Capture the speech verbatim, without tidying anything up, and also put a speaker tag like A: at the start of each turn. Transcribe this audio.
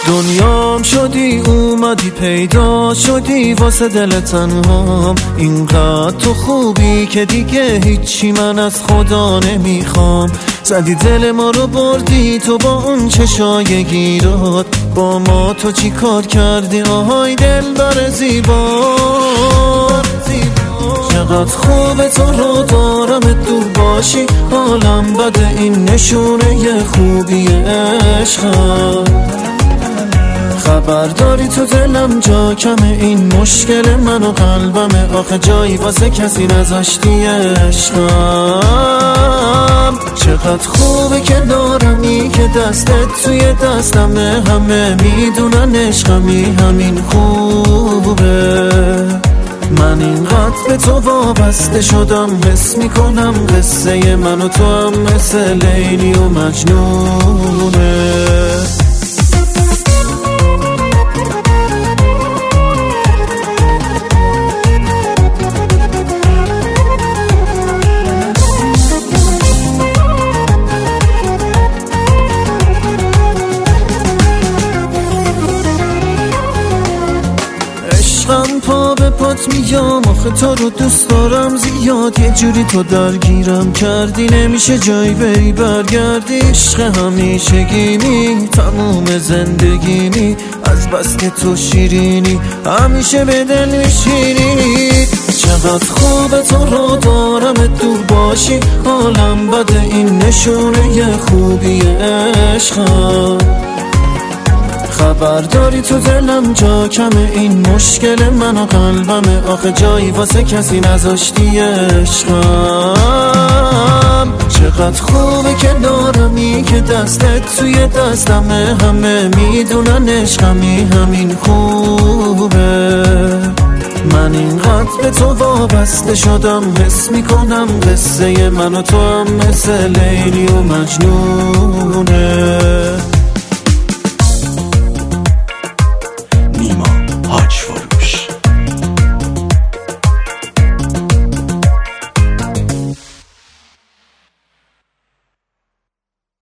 A: دنیام شدی اومدی پیدا شدی واسه دل تنهام، اینقدر تو خوبی که دیگه هیچی من از خدا نمیخوام. زدی دل ما رو بردی تو با اون چشای گیرات، با ما تو چی کار کردی آهای دل بر زیبا. چقدر خوبه تو رو دارم دور باشی، حالم بده این نشونه ی خوبی عشقم. خبر داری تو دلم جا کمه، این مشکل من و قلبمه، آخه جایی واسه کسی نذاشتی عشقم. چقدر خوبه که دارمی که دستت توی دستمه، همه میدونن عشقمی همین خوبه. من اینقدر به تو وابسته شدم، حس میکنم قصه من و تو هم مثل لیلی و مجنونه. عشقم پا به پات میام، آخه تو رو دوست دارم زیاد، یه جوری تو درگیرم کردی نمیشه جایی بری برگردی. عشق همیشگیمی تموم زندگیمی، از بس که تو شیرینی همیشه به دل میشینی. چقدر خوبه تو رو دارم دور باشی، حالم بده این نشونه ی خوبی عشقم. خبر داری تو دلم جا کمه، این مشکل من و قلبمه، آخه جایی واسه کسی نذاشتی عشقم. چقدر خوبه که دارمی که دستت توی دستمه، همه میدونن عشقمی همین خوبه. من اینقدر به تو وابسته شدم، حس میکنم قصه من و تو هم مثل لیلی و مجنون.